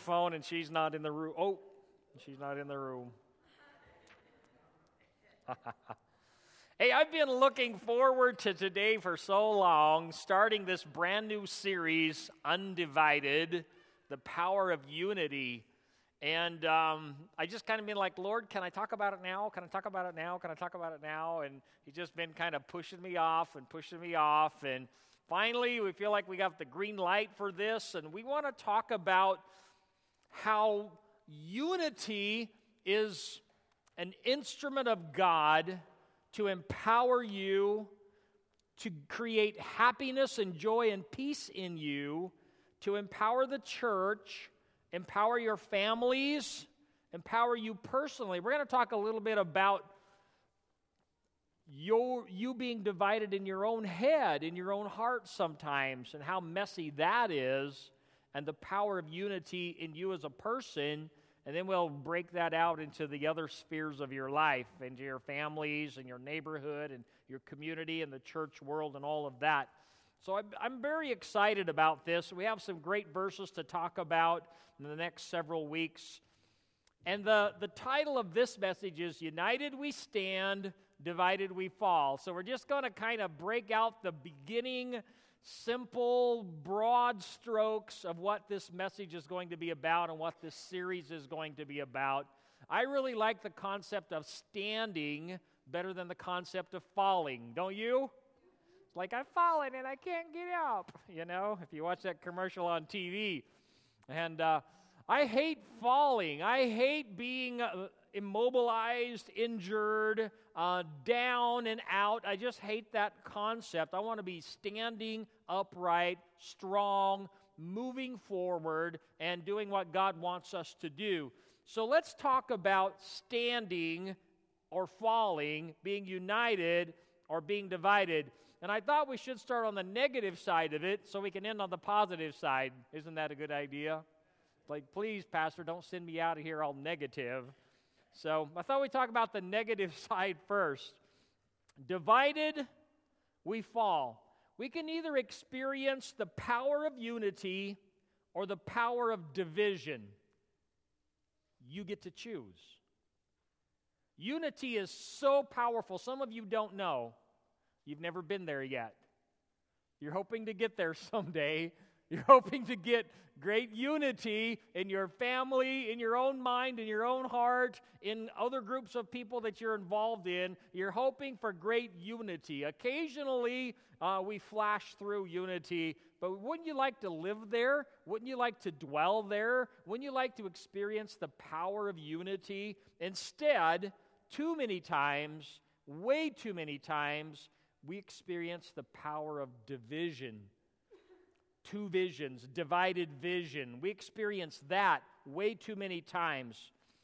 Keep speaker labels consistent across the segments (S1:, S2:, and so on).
S1: phone and she's not in the room. Oh, she's not in the room. Hey, I've been looking forward to today for so long, starting this brand new series, Undivided, the power of unity. And I just kind of been like, Lord, can I talk about it now? Can I talk about it now? Can I talk about it now? And He's just been kind of pushing me off. And finally, we feel like we got the green light for this. And we want to talk about how unity is an instrument of God to empower you, to create happiness and joy and peace in you, to empower the church, empower your families, empower you personally. We're going to talk a little bit about you being divided in your own head, in your own heart sometimes, and how messy that is, and the power of unity in you as a person. And then we'll break that out into the other spheres of your life, into your families and your neighborhood and your community and the church world and all of that. So I'm very excited about this. We have some great verses to talk about in the next several weeks. And the title of this message is United We Stand, Divided We Fall. So we're just going to kind of break out the beginning simple, broad strokes of what this message is going to be about and what this series is going to be about. I really like the concept of standing better than the concept of falling, don't you? It's like, I've fallen and I can't get up, if you watch that commercial on TV. And I hate falling. I hate being immobilized, injured, down and out. I just hate that concept. I want to be standing upright, strong, moving forward, and doing what God wants us to do. So let's talk about standing or falling, being united or being divided. And I thought we should start on the negative side of it so we can end on the positive side. Isn't that a good idea? Like, please, Pastor, don't send me out of here all negative. So I thought we'd talk about the negative side first. Divided, we fall. We can either experience the power of unity or the power of division. You get to choose. Unity is so powerful. Some of you don't know. You've never been there yet. You're hoping to get there someday. You're hoping to get great unity in your family, in your own mind, in your own heart, in other groups of people that you're involved in. You're hoping for great unity. Occasionally, we flash through unity, but wouldn't you like to live there? Wouldn't you like to dwell there? Wouldn't you like to experience the power of unity? Instead, too many times, way too many times, we experience the power of division. Two visions, divided vision. We experience that way too many times.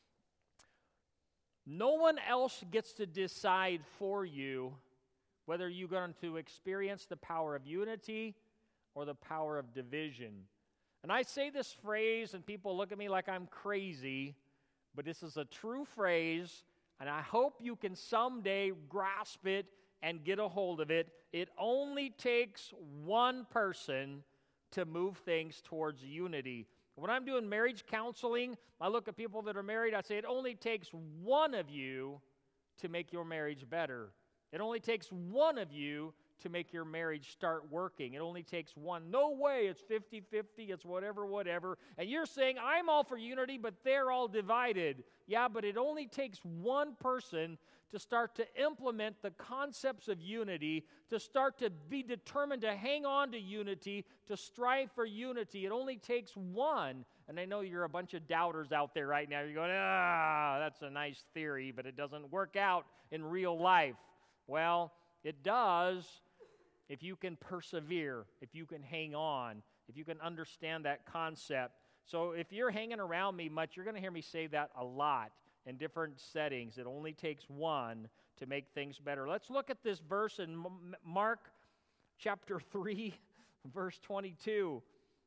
S1: No one else gets to decide for you whether you're going to experience the power of unity or the power of division. And I say this phrase and people look at me like I'm crazy, but this is a true phrase, and I hope you can someday grasp it and get a hold of it. It only takes one person to move things towards unity. When I'm doing marriage counseling, I look at people that are married, I say it only takes one of you to make your marriage better. It only takes one of you to make your marriage start working. It only takes one. No way, it's 50-50, it's whatever. And you're saying, I'm all for unity, but they're all divided. Yeah, but it only takes one person to start to implement the concepts of unity, to start to be determined to hang on to unity, to strive for unity. It only takes one. And I know you're a bunch of doubters out there right now. You're going, that's a nice theory, but it doesn't work out in real life. Well, it does if you can persevere, if you can hang on, if you can understand that concept. So if you're hanging around me much, you're going to hear me say that a lot in different settings. It only takes one to make things better. Let's look at this verse in Mark chapter 3, verse 22.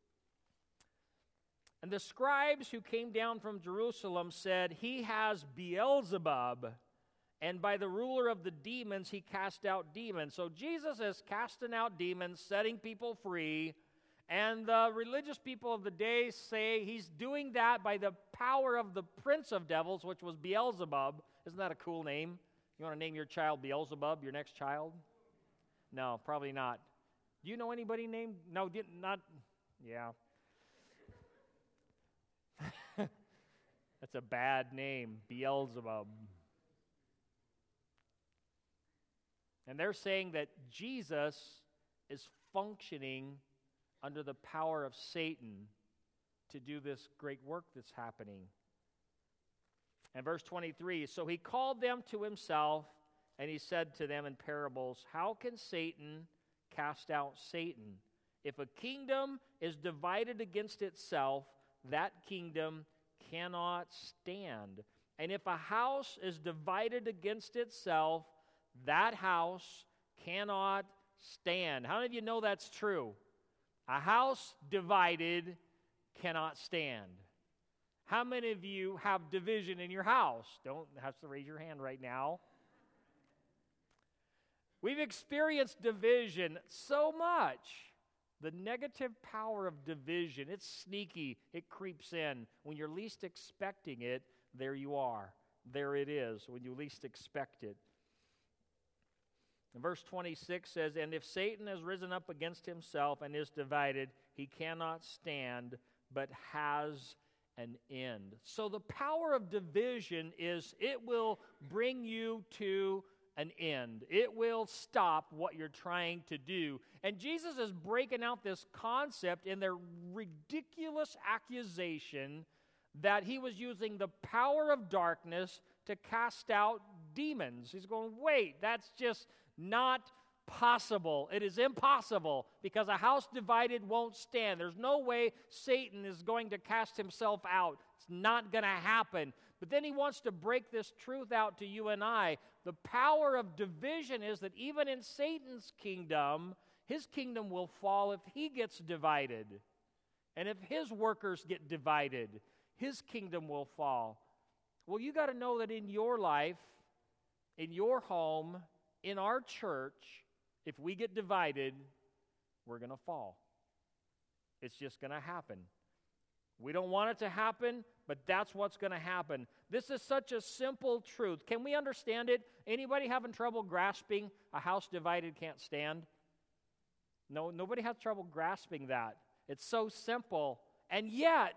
S1: And the scribes who came down from Jerusalem said, He has Beelzebub, and by the ruler of the demons he cast out demons. So Jesus is casting out demons, setting people free, And the religious people of the day say he's doing that by the power of the prince of devils, which was Beelzebub. Isn't that a cool name? You want to name your child Beelzebub, your next child? No, probably not. Do you know anybody named? No, not. Yeah. That's a bad name, Beelzebub. And they're saying that Jesus is functioning under the power of Satan to do this great work that's happening. And verse 23, so he called them to himself, and he said to them in parables, how can Satan cast out Satan? If a kingdom is divided against itself, that kingdom cannot stand. And if a house is divided against itself, that house cannot stand. How many of you know that's true? A house divided cannot stand. How many of you have division in your house? Don't have to raise your hand right now. We've experienced division so much. The negative power of division, it's sneaky. It creeps in. When you're least expecting it, there you are. There it is, when you least expect it. And verse 26 says, and if Satan has risen up against himself and is divided, he cannot stand, but has an end. So the power of division is it will bring you to an end. It will stop what you're trying to do. And Jesus is breaking out this concept in their ridiculous accusation that he was using the power of darkness to cast out demons. He's going, wait, that's just not possible. It is impossible because a house divided won't stand. There's no way Satan is going to cast himself out. It's not going to happen. But then he wants to break this truth out to you and I. The power of division is that even in Satan's kingdom, his kingdom will fall if he gets divided. And if his workers get divided, his kingdom will fall. Well, you got to know that in your life, in your home, in our church, if we get divided, we're going to fall. It's just going to happen. We don't want it to happen, but that's what's going to happen. This is such a simple truth. Can we understand it? Anybody having trouble grasping a house divided can't stand? No, nobody has trouble grasping that. It's so simple. And yet,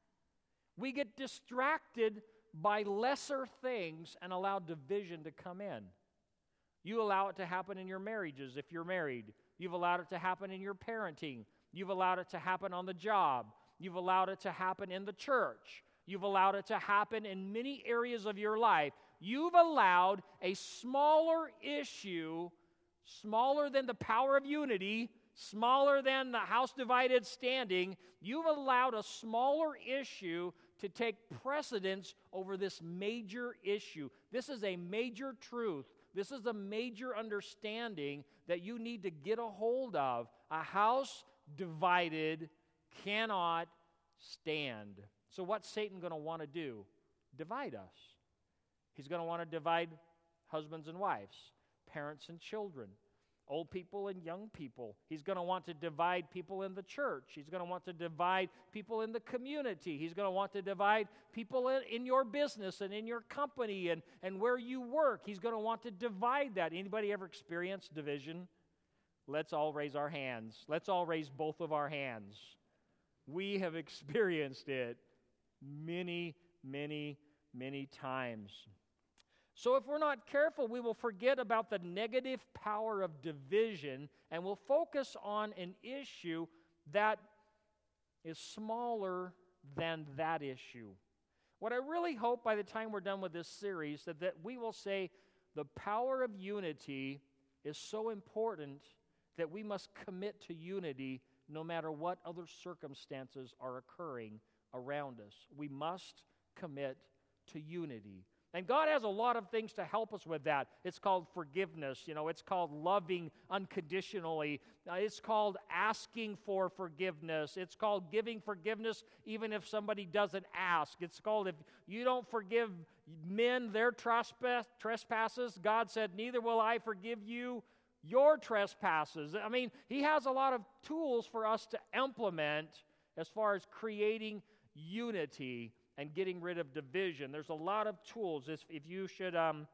S1: we get distracted by lesser things and allow division to come in. You allow it to happen in your marriages if you're married. You've allowed it to happen in your parenting. You've allowed it to happen on the job. You've allowed it to happen in the church. You've allowed it to happen in many areas of your life. You've allowed a smaller issue, smaller than the power of unity, smaller than the house divided standing. You've allowed a smaller issue to take precedence over this major issue. This is a major truth. This is a major understanding that you need to get a hold of. A house divided cannot stand. So what's Satan going to want to do? Divide us. He's going to want to divide husbands and wives, parents and children, old people and young people. He's going to want to divide people in the church. He's going to want to divide people in the community. He's going to want to divide people in your business and in your company and where you work. He's going to want to divide that. Anybody ever experienced division? Let's all raise our hands. Let's all raise both of our hands. We have experienced it many, many, many times. So if we're not careful, we will forget about the negative power of division and we'll focus on an issue that is smaller than that issue. What I really hope by the time we're done with this series that we will say the power of unity is so important that we must commit to unity no matter what other circumstances are occurring around us. We must commit to unity. And God has a lot of things to help us with that. It's called forgiveness. It's called loving unconditionally. It's called asking for forgiveness. It's called giving forgiveness even if somebody doesn't ask. It's called if you don't forgive men their trespasses, God said, neither will I forgive you your trespasses. I mean, he has a lot of tools for us to implement as far as creating unity and getting rid of division. There's a lot of tools. If you should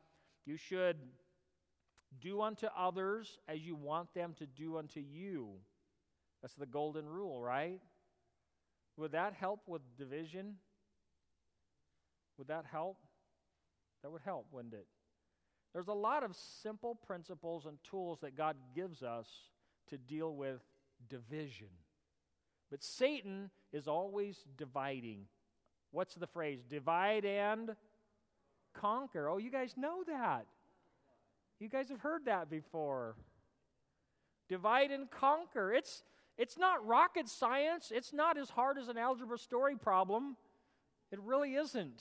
S1: do unto others as you want them to do unto you. That's the golden rule, right? Would that help with division? Would that help? That would help, wouldn't it? There's a lot of simple principles and tools that God gives us to deal with division. But Satan is always dividing. What's the phrase? Divide and conquer. Oh, you guys know that. You guys have heard that before. Divide and conquer. It's not rocket science. It's not as hard as an algebra story problem. It really isn't.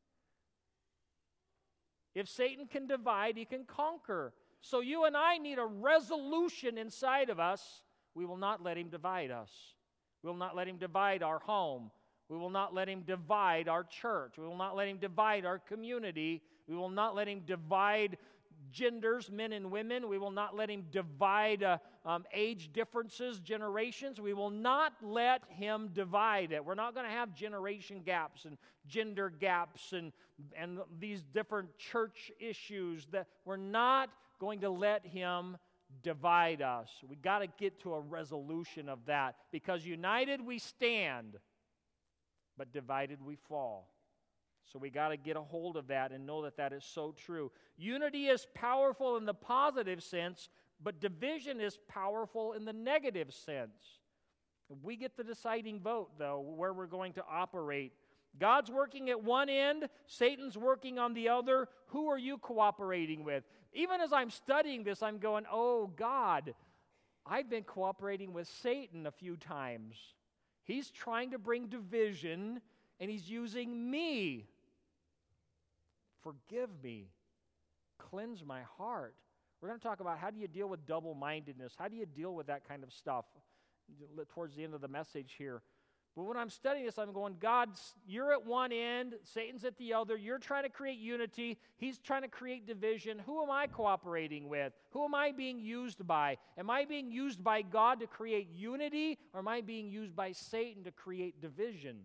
S1: If Satan can divide, he can conquer. So you and I need a resolution inside of us. We will not let him divide us. We will not let him divide our home. We will not let him divide our church. We will not let him divide our community. We will not let him divide genders, men and women. We will not let him divide age differences, generations. We will not let him divide it. We're not going to have generation gaps and gender gaps and these different church issues. That we're not going to let him divide us. We got to get to a resolution of that, because united we stand, but divided we fall. So we got to get a hold of that and know that that is so true. Unity is powerful in the positive sense, but division is powerful in the negative sense. We get the deciding vote, though, where we're going to operate. God's working at one end, Satan's working on the other. Who are you cooperating with? Even as I'm studying this, I'm going, oh, God, I've been cooperating with Satan a few times. He's trying to bring division, and he's using me. Forgive me. Cleanse my heart. We're going to talk about how do you deal with double-mindedness? How do you deal with that kind of stuff towards the end of the message here? But when I'm studying this, I'm going, God, you're at one end, Satan's at the other. You're trying to create unity. He's trying to create division. Who am I cooperating with? Who am I being used by? Am I being used by God to create unity, or am I being used by Satan to create division?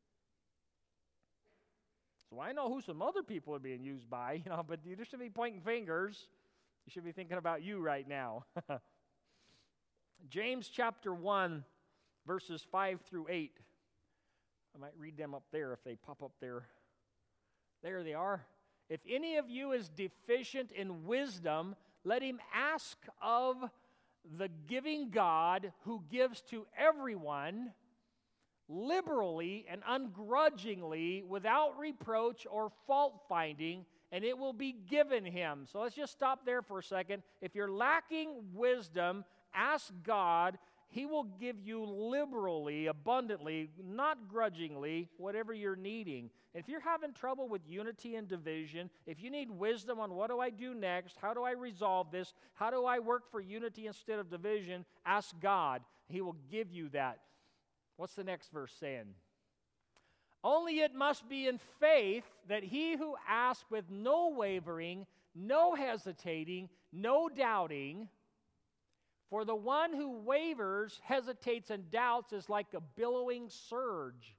S1: So I know who some other people are being used by, but you just should be pointing fingers. You should be thinking about you right now. James chapter 1, verses 5 through 8. I might read them up there if they pop up there. There they are. If any of you is deficient in wisdom, let him ask of the giving God, who gives to everyone liberally and ungrudgingly, without reproach or fault-finding, and it will be given him. So let's just stop there for a second. If you're lacking wisdom, ask God. He will give you liberally, abundantly, not grudgingly, whatever you're needing. If you're having trouble with unity and division, if you need wisdom on what do I do next, how do I resolve this, how do I work for unity instead of division, ask God. He will give you that. What's the next verse saying? Only it must be in faith, that he who asks with no wavering, no hesitating, no doubting. For the one who wavers, hesitates, and doubts is like a billowing surge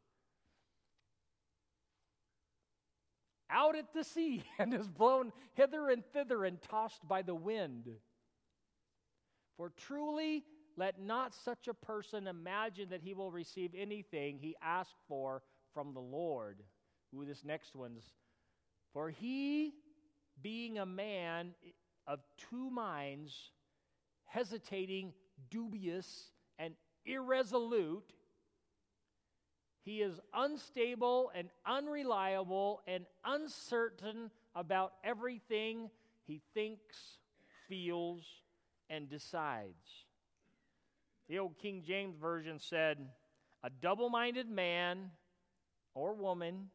S1: out at the sea, and is blown hither and thither and tossed by the wind. For truly, let not such a person imagine that he will receive anything he asks for from the Lord. Ooh, this next one's. For he, being a man of two minds, hesitating, dubious, and irresolute, he is unstable and unreliable and uncertain about everything he thinks, feels, and decides. The old King James Version said, a double-minded man or woman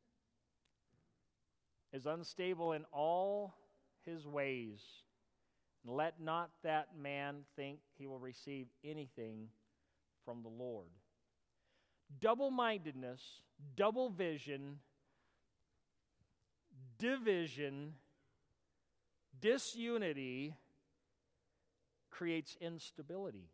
S1: is unstable in all his ways. Let not that man think he will receive anything from the Lord. Double-mindedness, double vision, division, disunity creates instability.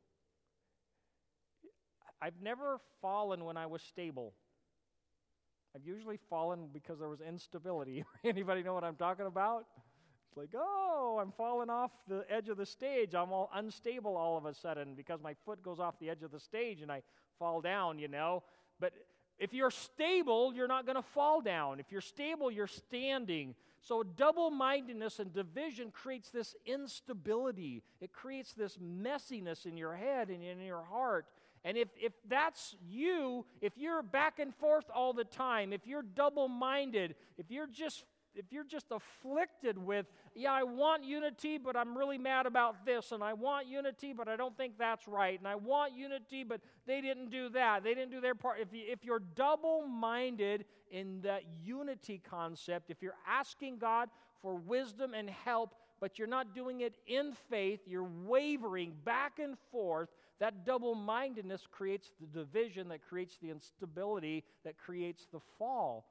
S1: I've never fallen when I was stable. I've usually fallen because there was instability. Anybody know what I'm talking about? It's like, oh, I'm falling off the edge of the stage. I'm all unstable all of a sudden because my foot goes off the edge of the stage and I fall down, But if you're stable, you're not going to fall down. If you're stable, you're standing. So double-mindedness and division creates this instability. It creates this messiness in your head and in your heart. And if that's you, if you're back and forth all the time, if you're double-minded, if you're just afflicted with, I want unity, but I'm really mad about this, and I want unity, but I don't think that's right, and I want unity, but they didn't do that. They didn't do their part. If you're double-minded in that unity concept, if you're asking God for wisdom and help, but you're not doing it in faith, you're wavering back and forth, that double-mindedness creates the division, that creates the instability, that creates the fall.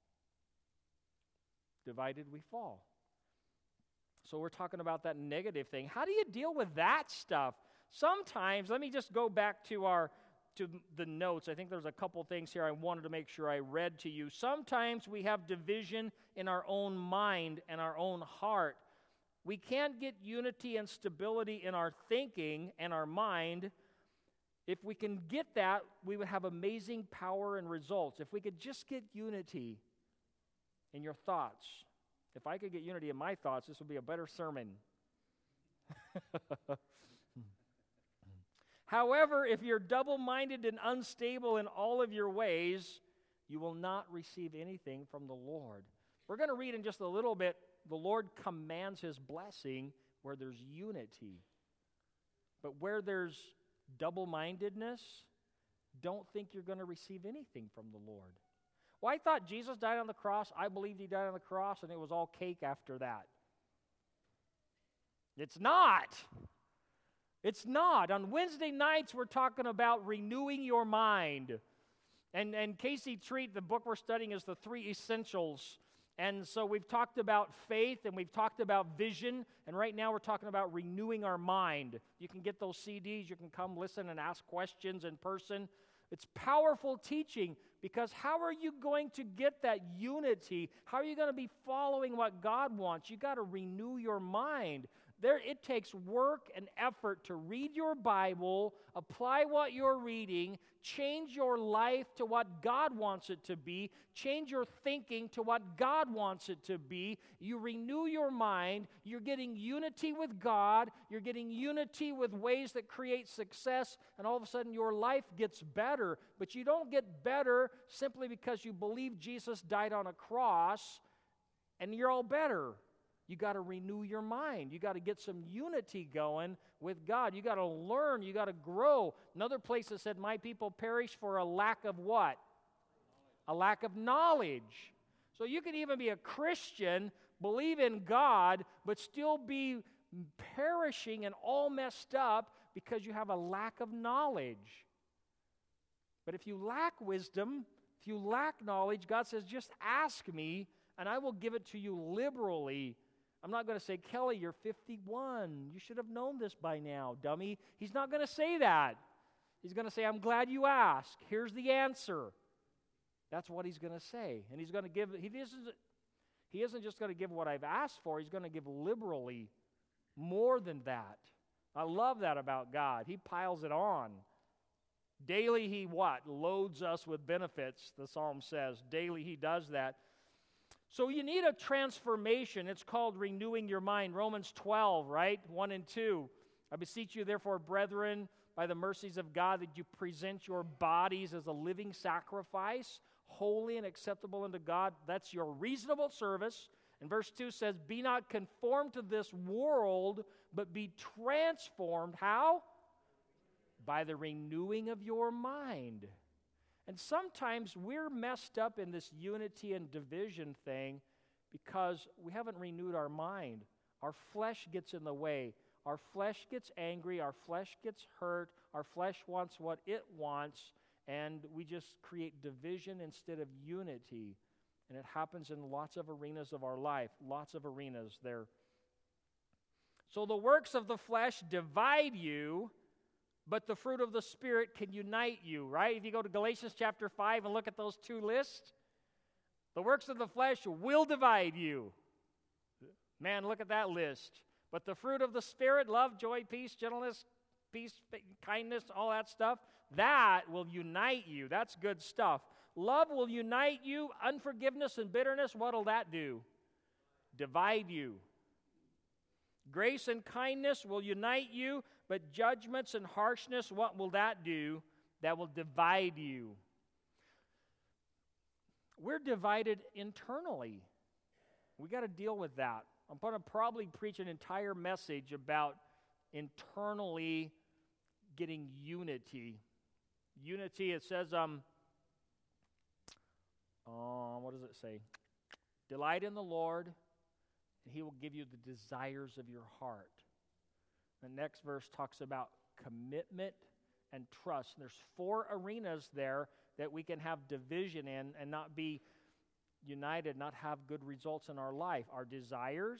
S1: Divided, we fall. So we're talking about that negative thing. How do you deal with that stuff? Sometimes, let me just go back to the notes. I think there's a couple things here I wanted to make sure I read to you. Sometimes we have division in our own mind and our own heart. We can't get unity and stability in our thinking and our mind. If we can get that, we would have amazing power and results. If we could just get unity in your thoughts. If I could get unity in my thoughts, this would be a better sermon. However, if you're double-minded and unstable in all of your ways, you will not receive anything from the Lord. We're going to read in just a little bit, the Lord commands His blessing where there's unity. But where there's double-mindedness, don't think you're going to receive anything from the Lord. Well, I thought Jesus died on the cross. I believed He died on the cross, and it was all cake after that. It's not. It's not. On Wednesday nights, we're talking about renewing your mind. And Casey Treat, the book we're studying, is the 3 essentials. And so we've talked about faith, and we've talked about vision, and right now we're talking about renewing our mind. You can get those CDs. You can come listen and ask questions in person. It's powerful teaching, because how are you going to get that unity? How are you going to be following what God wants? You got to renew your mind. It takes work and effort to read your Bible, apply what you're reading, change your life to what God wants it to be, change your thinking to what God wants it to be. You renew your mind, you're getting unity with God, you're getting unity with ways that create success, and all of a sudden your life gets better. But you don't get better simply because you believe Jesus died on a cross and you're all better. You got to renew your mind. You got to get some unity going with God. You got to learn. You got to grow. Another place that said, my people perish for a lack of what? A lack of knowledge. So you can even be a Christian, believe in God, but still be perishing and all messed up because you have a lack of knowledge. But if you lack wisdom, if you lack knowledge, God says, just ask me, and I will give it to you liberally. I'm not going to say, Kelly, you're 51. You should have known this by now, dummy. He's not going to say that. He's going to say, I'm glad you asked. Here's the answer. That's what he's going to say. And he's going to give, he isn't just going to give what I've asked for. He's going to give liberally more than that. I love that about God. He piles it on. Daily he what? Loads us with benefits, the psalm says. Daily he does that. So you need a transformation. It's called renewing your mind. Romans 12, right? 1 and 2. I beseech you, therefore, brethren, by the mercies of God, that you present your bodies as a living sacrifice, holy and acceptable unto God. That's your reasonable service. And verse 2 says, be not conformed to this world, but be transformed. How? By the renewing of your mind. And sometimes we're messed up in this unity and division thing because we haven't renewed our mind. Our flesh gets in the way. Our flesh gets angry. Our flesh gets hurt. Our flesh wants what it wants, and we just create division instead of unity. And it happens in lots of arenas of our life, lots of arenas there. So the works of the flesh divide you, but the fruit of the Spirit can unite you, right? If you go to Galatians chapter 5 and look at those two lists, the works of the flesh will divide you. Man, look at that list. But the fruit of the Spirit, love, joy, peace, gentleness, kindness, all that stuff, that will unite you. That's good stuff. Love will unite you. Unforgiveness and bitterness, what will that do? Divide you. Grace and kindness will unite you, but judgments and harshness, what will that do? That will divide you. We're divided internally. We got to deal with that. I'm going to probably preach an entire message about internally getting unity. Unity, it says, what does it say? Delight in the Lord, and He will give you the desires of your heart. The next verse talks about commitment and trust. And there's 4 arenas there that we can have division in and not be united, not have good results in our life. Our desires,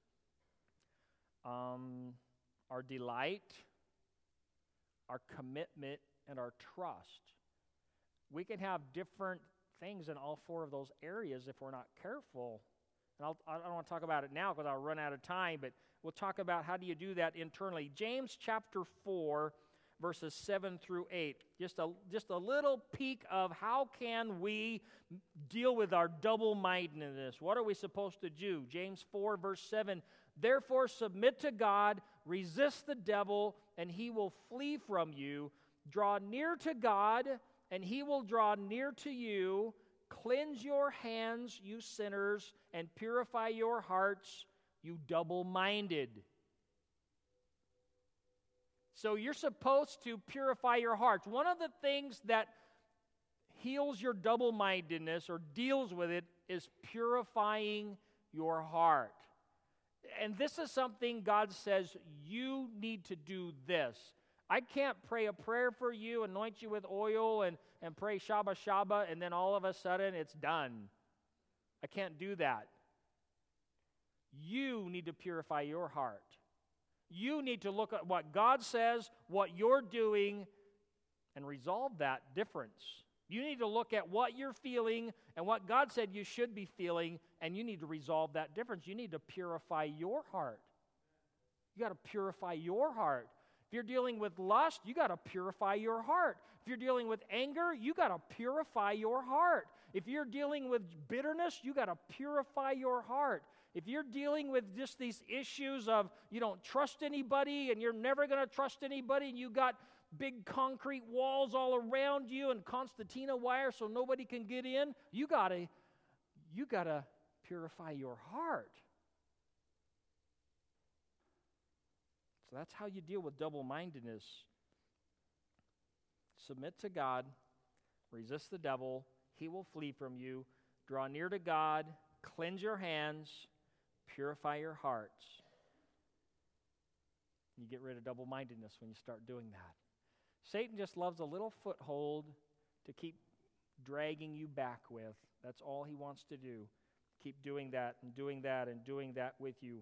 S1: our delight, our commitment, and our trust. We can have different things in all 4 of those areas if we're not careful. And I don't want to talk about it now because I'll run out of time, but we'll talk about how do you do that internally. James chapter 4, verses 7 through 8. Just a little peek of how can we deal with our double-mindedness. What are we supposed to do? James 4, verse 7. Therefore submit to God, resist the devil, and he will flee from you. Draw near to God, and he will draw near to you. Cleanse your hands, you sinners, and purify your hearts, you double-minded. So you're supposed to purify your hearts. One of the things that heals your double-mindedness or deals with it is purifying your heart. And this is something God says you need to do this. I can't pray a prayer for you, anoint you with oil, and pray Shabba Shabba, and then all of a sudden it's done. I can't do that. You need to purify your heart. You need to look at what God says, what you're doing, and resolve that difference. You need to look at what you're feeling and what God said you should be feeling, and you need to resolve that difference. You need to purify your heart. You got to purify your heart. If you're dealing with lust, you got to purify your heart. If you're dealing with anger, you got to purify your heart. If you're dealing with bitterness, you got to purify your heart. If you're dealing with just these issues of you don't trust anybody and you're never going to trust anybody and you got big concrete walls all around you and concertina wire so nobody can get in, you got to purify your heart. So that's how you deal with double-mindedness. Submit to God, resist the devil, he will flee from you. Draw near to God, cleanse your hands, purify your hearts. You get rid of double-mindedness when you start doing that. Satan just loves a little foothold to keep dragging you back with. That's all he wants to do. Keep doing that and doing that and doing that with you.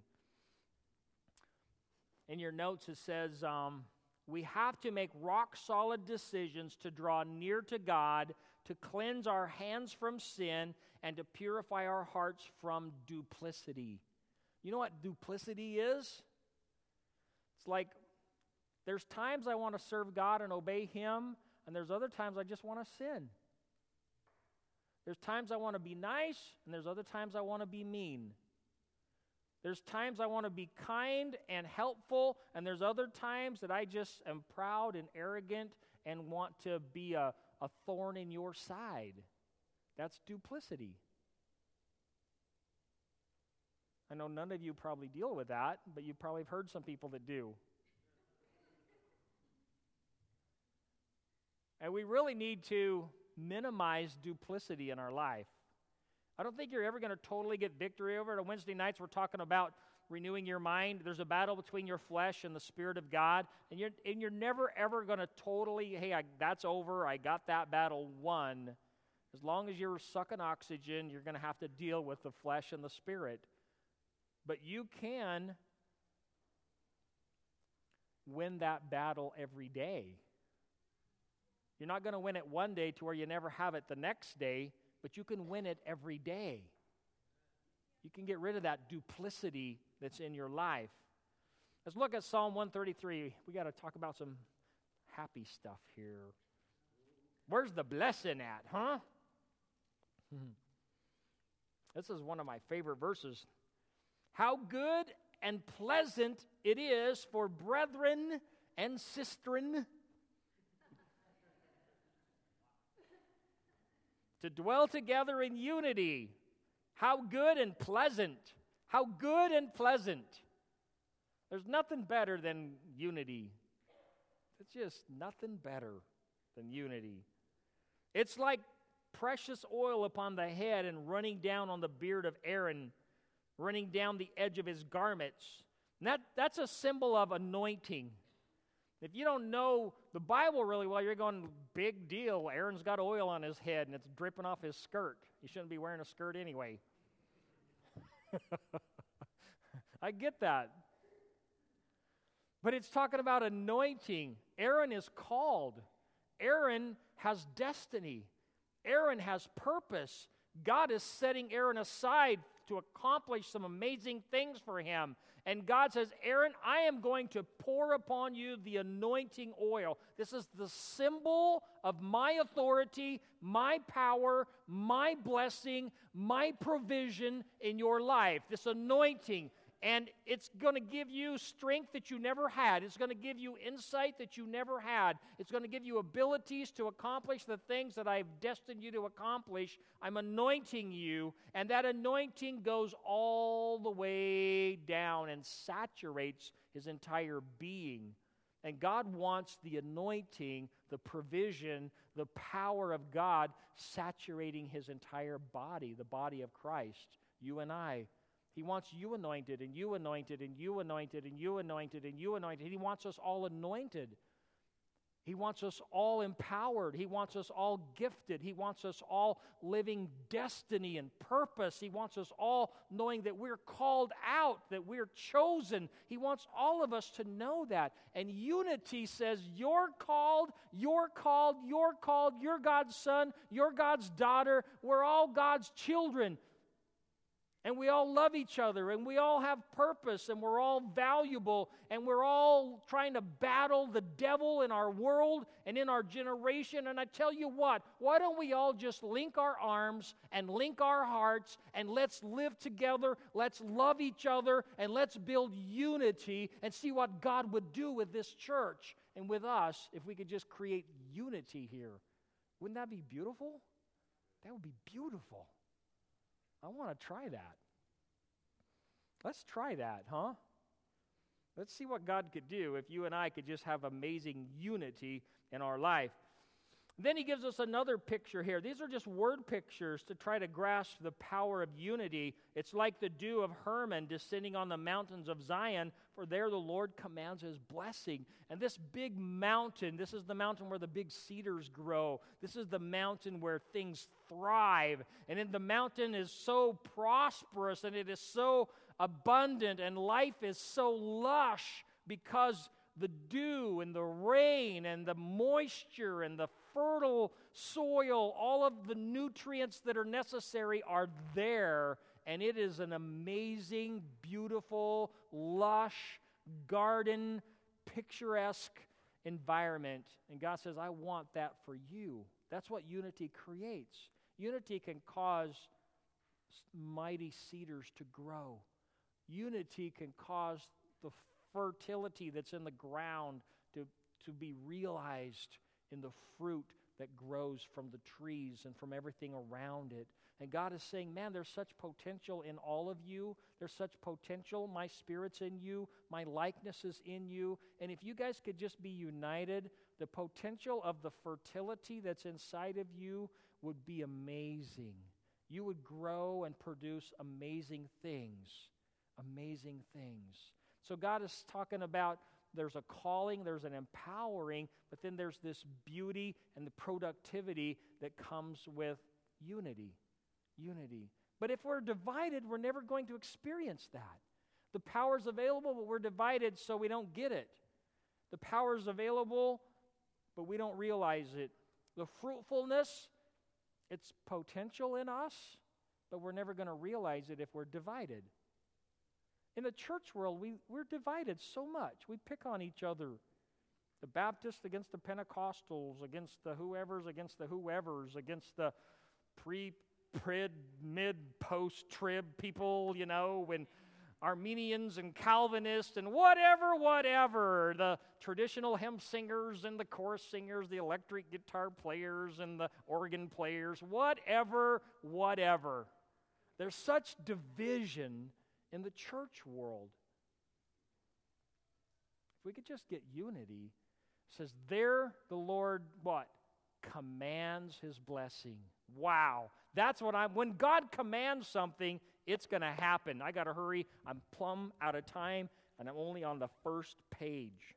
S1: In your notes it says, we have to make rock-solid decisions to draw near to God, to cleanse our hands from sin, and to purify our hearts from duplicity. You know what duplicity is? It's like there's times I want to serve God and obey Him, and there's other times I just want to sin. There's times I want to be nice, and there's other times I want to be mean. There's times I want to be kind and helpful, and there's other times that I just am proud and arrogant and want to be a thorn in your side. That's duplicity. I know none of you probably deal with that, but you probably have heard some people that do. And we really need to minimize duplicity in our life. I don't think you're ever going to totally get victory over it. On Wednesday nights, we're talking about renewing your mind. There's a battle between your flesh and the Spirit of God, and you're never, ever going to totally, that's over, I got that battle won. As long as you're sucking oxygen, you're going to have to deal with the flesh and the Spirit. But you can win that battle every day. You're not going to win it one day to where you never have it the next day, but you can win it every day. You can get rid of that duplicity that's in your life. Let's look at Psalm 133. We got to talk about some happy stuff here. Where's the blessing at, huh? This is one of my favorite verses. How good and pleasant it is for brethren and sistren to dwell together in unity. How good and pleasant. How good and pleasant. There's nothing better than unity. It's just nothing better than unity. It's like precious oil upon the head and running down on the beard of Aaron, running down the edge of his garments. And that's a symbol of anointing. If you don't know the Bible really well, you're going, big deal. Aaron's got oil on his head and it's dripping off his skirt. He shouldn't be wearing a skirt anyway. I get that. But it's talking about anointing. Aaron is called. Aaron has destiny. Aaron has purpose. God is setting Aaron aside to accomplish some amazing things for him. And God says, Aaron, I am going to pour upon you the anointing oil. This is the symbol of my authority, my power, my blessing, my provision in your life. This anointing. And it's going to give you strength that you never had. It's going to give you insight that you never had. It's going to give you abilities to accomplish the things that I've destined you to accomplish. I'm anointing you, and that anointing goes all the way down and saturates his entire being. And God wants the anointing, the provision, the power of God saturating his entire body, the body of Christ, you and I. He wants you anointed, and you anointed, and you anointed, and you anointed, and you anointed. He wants us all anointed. He wants us all empowered. He wants us all gifted. He wants us all living destiny and purpose. He wants us all knowing that we're called out, that we're chosen. He wants all of us to know that. And unity says, you're called, you're called, you're called, you're God's son, you're God's daughter. We're all God's children. And we all love each other, and we all have purpose, and we're all valuable, and we're all trying to battle the devil in our world and in our generation. And I tell you what, why don't we all just link our arms and link our hearts, and let's live together, let's love each other, and let's build unity and see what God would do with this church and with us if we could just create unity here. Wouldn't that be beautiful? That would be beautiful. I want to try that. Let's try that, huh? Let's see what God could do if you and I could just have amazing unity in our life. Then he gives us another picture here. These are just word pictures to try to grasp the power of unity. It's like the dew of Hermon descending on the mountains of Zion, for there the Lord commands his blessing. And this big mountain, this is the mountain where the big cedars grow. This is the mountain where things thrive. And then the mountain is so prosperous, and it is so abundant, and life is so lush because the dew and the rain and the moisture and the fertile soil, all of the nutrients that are necessary are there, and it is an amazing, beautiful, lush, garden, picturesque environment. And God says, I want that for you. That's what unity creates. Unity can cause mighty cedars to grow. Unity can cause the fertility that's in the ground to be realized in the fruit that grows from the trees and from everything around it. And God is saying, man, there's such potential in all of you. There's such potential. My Spirit's in you. My likeness is in you. And if you guys could just be united, the potential of the fertility that's inside of you would be amazing. You would grow and produce amazing things. Amazing things. So God is talking about there's a calling, there's an empowering, but then there's this beauty and the productivity that comes with unity. Unity. But if we're divided, we're never going to experience that. The power's available, but we're divided, so we don't get it. The power is available, but we don't realize it. The fruitfulness, it's potential in us, but we're never going to realize it if we're divided. In the church world, we're divided so much. We pick on each other. The Baptists against the Pentecostals, against the whoever's, against the whoever's, against the pre-prid, mid, post-trib people, when Armenians and Calvinists and whatever. The traditional hymn singers and the chorus singers, the electric guitar players and the organ players, whatever. There's such division in the church world. If we could just get unity, it says there the Lord, what? Commands His blessing. Wow. That's what when God commands something, it's going to happen. I got to hurry. I'm plumb out of time, and I'm only on the first page.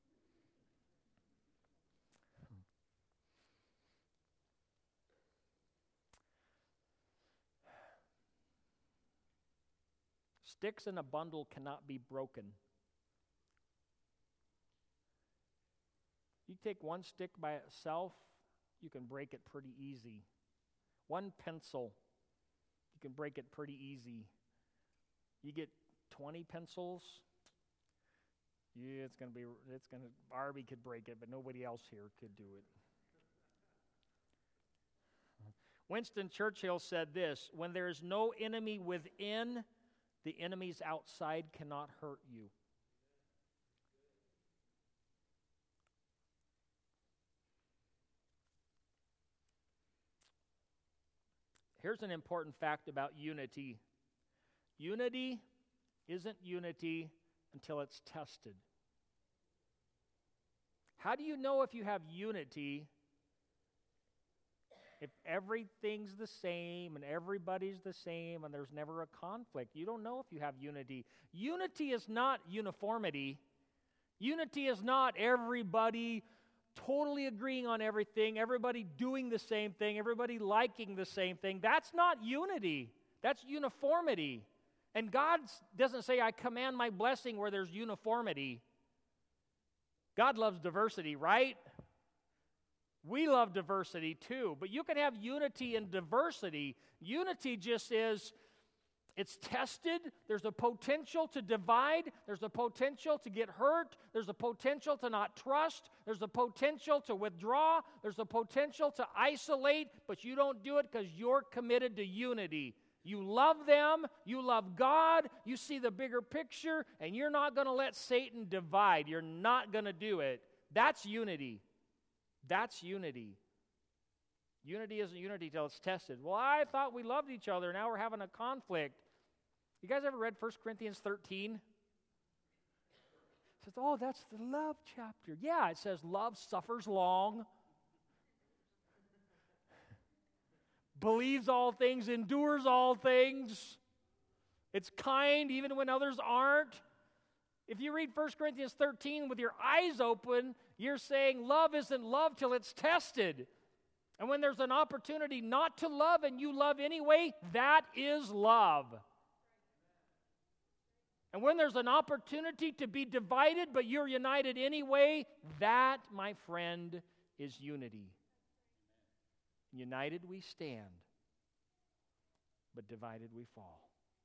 S1: Sticks in a bundle cannot be broken. You take one stick by itself, you can break it pretty easy. One pencil, you can break it pretty easy. You get 20 pencils, Barbie could break it, but nobody else here could do it. Winston Churchill said this, when there is no enemy within, the enemies outside cannot hurt you. Here's an important fact about unity. Unity isn't unity until it's tested. How do you know if you have unity if everything's the same and everybody's the same and there's never a conflict? You don't know if you have unity. Unity is not uniformity. Unity is not everybody totally agreeing on everything, everybody doing the same thing, everybody liking the same thing. That's not unity. That's uniformity. And God doesn't say, I command my blessing where there's uniformity. God loves diversity, right? We love diversity too, but you can have unity and diversity. Unity just is, it's tested. There's a potential to divide. There's a potential to get hurt. There's a potential to not trust. There's a potential to withdraw. There's a potential to isolate, but you don't do it because you're committed to unity. You love them. You love God. You see the bigger picture, and you're not going to let Satan divide. You're not going to do it. That's unity. That's unity. Unity isn't unity till it's tested. Well, I thought we loved each other. Now we're having a conflict. You guys ever read 1 Corinthians 13? It says, oh, that's the love chapter. Yeah, it says love suffers long, believes all things, endures all things. It's kind even when others aren't. If you read 1 Corinthians 13 with your eyes open, you're saying love isn't love till it's tested. And when there's an opportunity not to love and you love anyway, that is love. And when there's an opportunity to be divided but you're united anyway, that, my friend, is unity. United we stand, but divided we fall.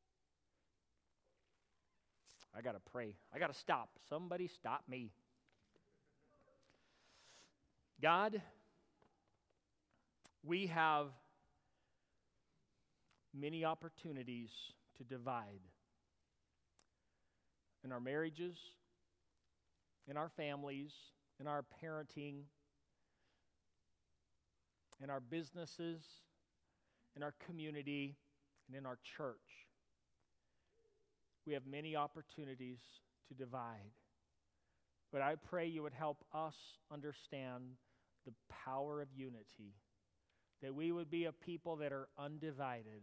S1: I got to pray. I got to stop. Somebody stop me. God, we have many opportunities to divide in our marriages, in our families, in our parenting, in our businesses, in our community, and in our church. We have many opportunities to divide. But I pray you would help us understand the power of unity, that we would be a people that are undivided,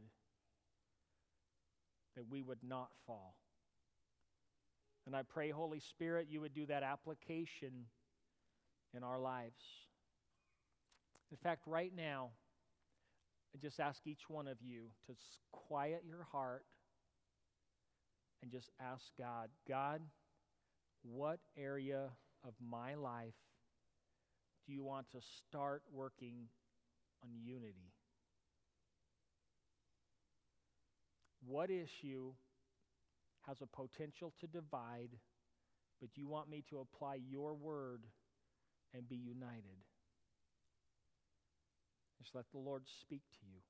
S1: that we would not fall. And I pray, Holy Spirit, you would do that application in our lives. In fact, right now, I just ask each one of you to quiet your heart and just ask God, God, what area of my life do you want to start working on unity? What issue has a potential to divide, but you want me to apply your word and be united? Just let the Lord speak to you.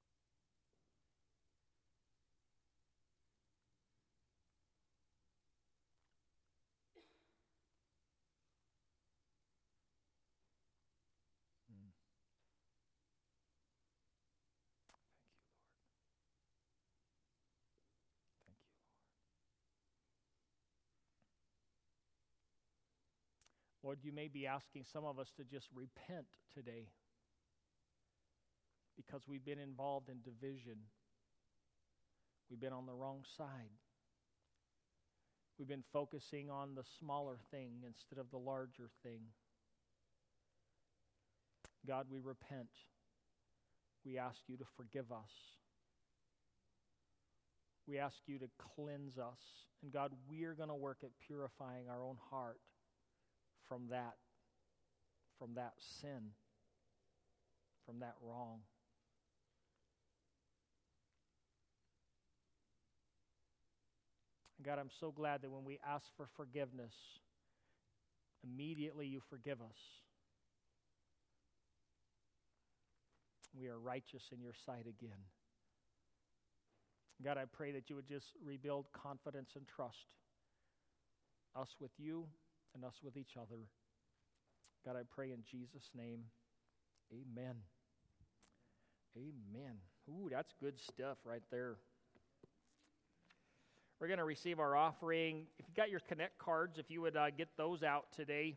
S1: Lord, you may be asking some of us to just repent today because we've been involved in division. We've been on the wrong side. We've been focusing on the smaller thing instead of the larger thing. God, we repent. We ask you to forgive us. We ask you to cleanse us. And God, we are going to work at purifying our own heart from that sin, from that wrong. God, I'm so glad that when we ask for forgiveness, immediately you forgive us. We are righteous in your sight again. God, I pray that you would just rebuild confidence and trust, us with you and us with each other. God, I pray in Jesus' name, amen. Amen. Ooh, that's good stuff right there. We're going to receive our offering. If you got your Connect cards, if you would get those out today.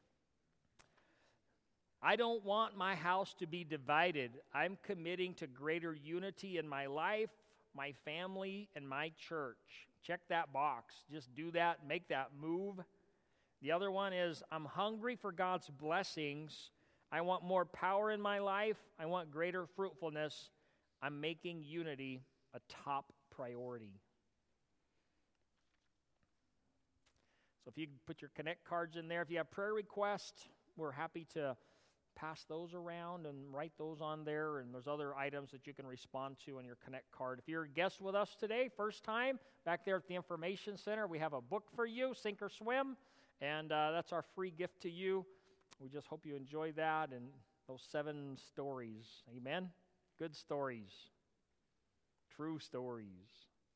S1: I don't want my house to be divided. I'm committing to greater unity in my life, my family, and my church. Check that box. Just do that, make that move. The other one is, I'm hungry for God's blessings. I want more power in my life. I want greater fruitfulness. I'm making unity a top priority. So if you put your Connect cards in there, if you have prayer requests, we're happy to pass those around and write those on there. And there's other items that you can respond to on your Connect card. If you're a guest with us today, first time, back there at the Information Center, we have a book for you, Sink or Swim. And that's our free gift to you. We just hope you enjoy that and those 7 stories. Amen? Good stories. True stories.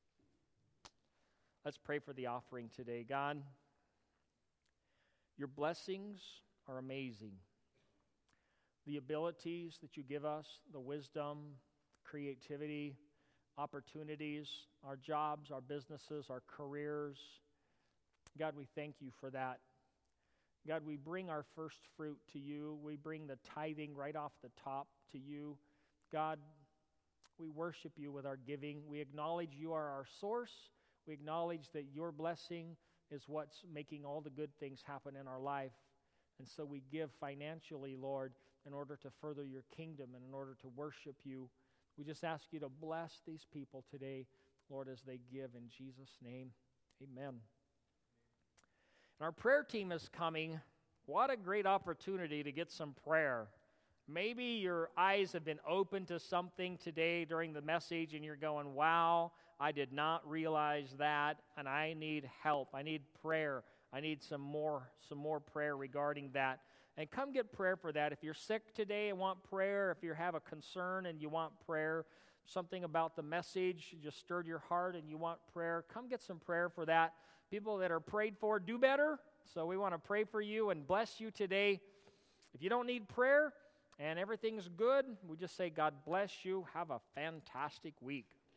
S1: Let's pray for the offering today. God, your blessings are amazing. The abilities that you give us, the wisdom, creativity, opportunities, our jobs, our businesses, our careers. God, we thank you for that. God, we bring our first fruit to you. We bring the tithing right off the top to you. God, we worship you with our giving. We acknowledge you are our source. We acknowledge that your blessing is what's making all the good things happen in our life. And so we give financially, Lord, in order to further your kingdom and in order to worship you. We just ask you to bless these people today, Lord, as they give in Jesus' name. Amen. And our prayer team is coming. What a great opportunity to get some prayer. Maybe your eyes have been opened to something today during the message and you're going, wow, I did not realize that, and I need help. I need prayer. I need some more prayer regarding that. And come get prayer for that. If you're sick today and want prayer, if you have a concern and you want prayer, something about the message just stirred your heart and you want prayer, come get some prayer for that. People that are prayed for do better, so we want to pray for you and bless you today. If you don't need prayer and everything's good, we just say God bless you. Have a fantastic week.